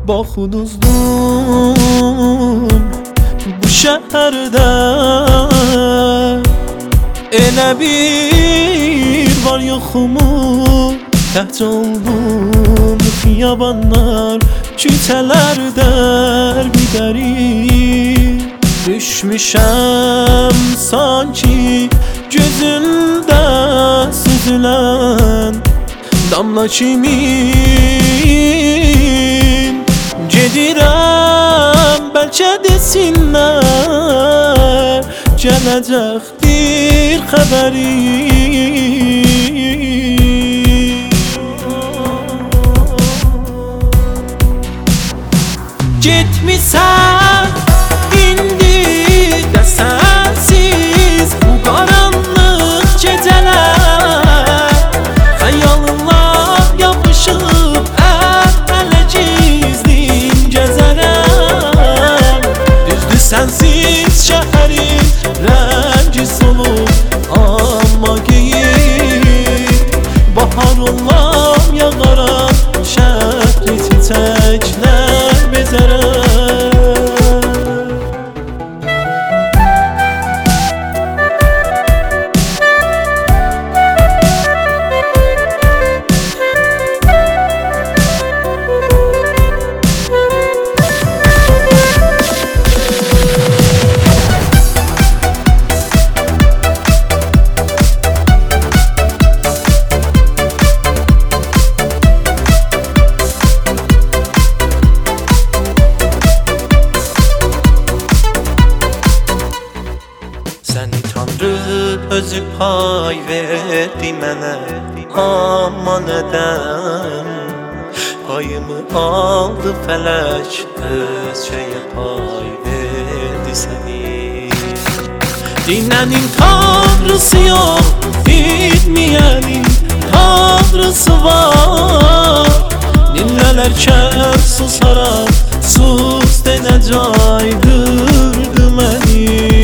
با xuduzdum bu şehirde. Elə bir var yoxumu təhc oldum xiyabanlar, küçələrdə bir qərib. Düşmüşəm sanki gözündə süzülən damla kimin. Gedirəm bəlkə desinlər, gələcəkdir xəbəri. Getmisən indi də sənsiz bu qaranlıq gecələr, xəyalınla yapışıb əl-ələ gizlin gəzərəm. Düzdür sənsiz şəhərin rəngi solub, amma qeyib bahar olam yağaram, şəhri çiçəklər bezərəm. Səni Tanrı özü pay verdi mənə, amma nədən payımı aldı fələk, özcəyə pay verdi səni. Dinlənin Tanrısı yox, bilməyənin Tanrısı var. Dinlələrkən susaram, sus denə caydırdı məni.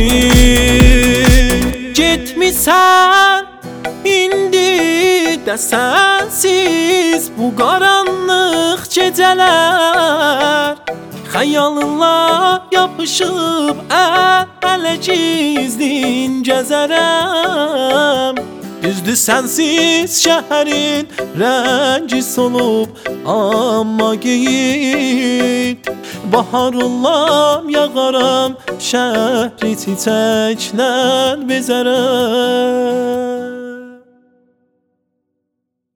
Getmisən indi də sənsiz bu qaranlıq gecələr, xəyalınla yapışıb əl-ələ gizlin gəzərəm. Düzdür sənsiz şəhərin rəngi solub, amma qeyib bahar olam yağaram, şəhri çiçəklər bezərəm.